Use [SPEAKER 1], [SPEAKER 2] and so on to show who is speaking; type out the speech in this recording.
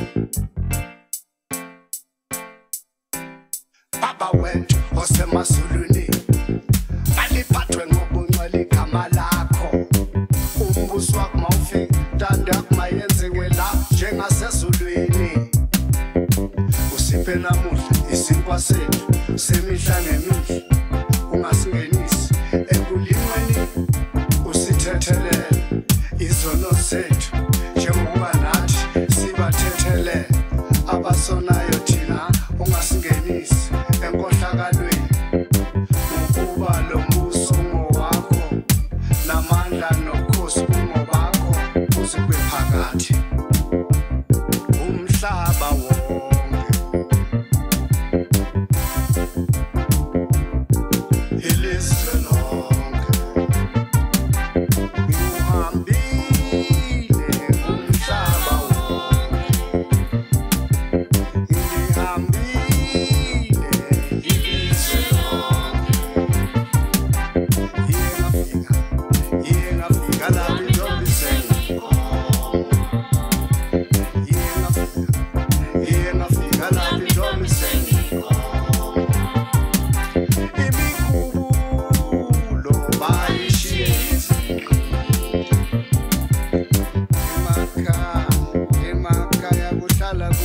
[SPEAKER 1] Baba wethu osemasulwini aliphathwe ngobungcwele igama lakho. Umbuso wakho mawufika ntando yakho mayenziwe la njengasezulwini. Usiphe namuhla isinkwa sethu semihla nemihla. Ungasingenisi ekulimweni usithethelele izono zethu njengoba nathi sibathethelele abasonayo thina. Ungasingenisi enkohlakalweni ukuba lo mbuso ngowakho namandla nokhosi kungobakho kuze kube phakathi umhlaba wonke. Ilizwe lonke ngihambile umhlaba wonke, ngihambile ilizwe lonke. Iye ngafika lapho intombi sengikhona. Iye ngafika lapho intombi sengikhona. Imikhubulo bayishisa emakhaya kuhlala